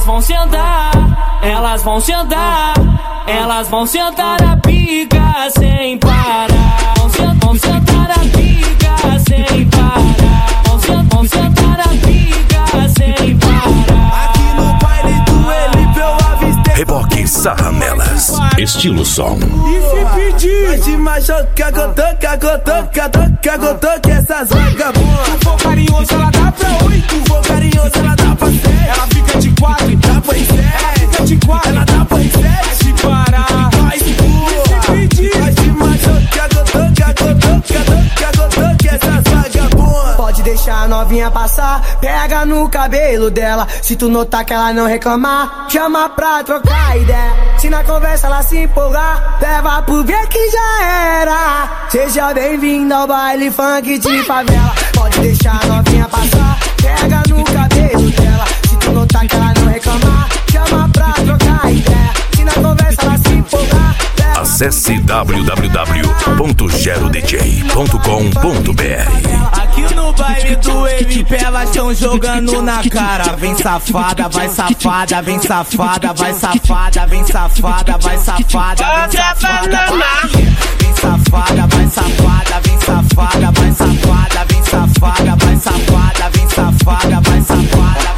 vão sentar, elas vão sentar, elas vão sentar a pica sem parar. Vão sentar a pica sem parar. Vão sentar a pica sem parar. Aqui no baile do Elipe eu avistei Reboque Sarramelas, estilo som. E se pedir, vai te machucar que eu tô que essas vagabundas. Se for carinhoso ela dá pra 8, se for carinhoso ela dá pra 7. ela fica de 4, dá pra 7. ela fica de 4, ela dá pra 7. Se parar, vai se pedir, vai te machucar que eu tô que essas vagabundas. Pode deixar a novinha passar, pega no cabelo dela. Se tu notar que ela não reclamar, chama pra trocar ideia. Se na conversa ela se empolgar, leva pro ver que já era. Seja bem-vindo ao baile funk de favela. Pode deixar a novinha passar, pega no cabelo dela. Se tu notar que ela não reclamar, chama pra trocar ideia. Se na conversa ela se empolgar, acesse www.gerodj.com.br. Aqui no baile do Elipe elas tão jogando na cara. Vem safada, vai safada, vem safada, vai safada, vem safada, vai safada, vem safada. Vem safada, vai safada, vem safada, vai safada, vem safada, vai safada, vem safada, vai safada.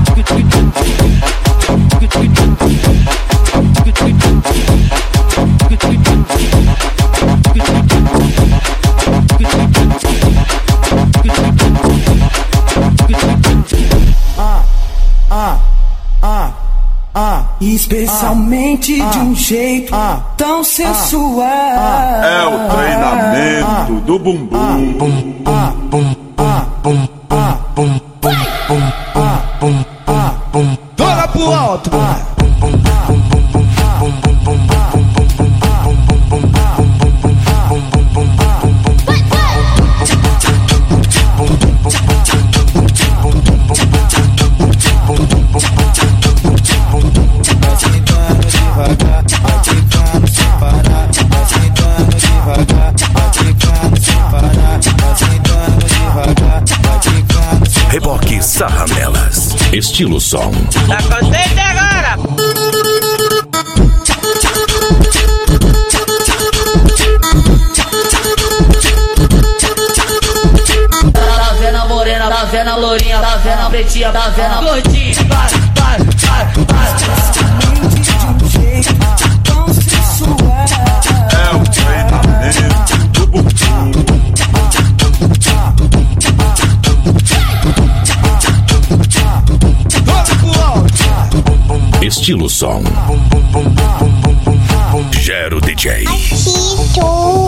Especialmente de um jeito tão sensual. É o treinamento do bumbum. Toca pro alto. Reboque Sarramelas, estilo som. Tá contente agora? Tá vendo a morena, tá vendo a lourinha, tá vendo a pretinha, tá vendo a gordinha. É o treinamento do bumbum. Estilo som. Gero DJ. Tito.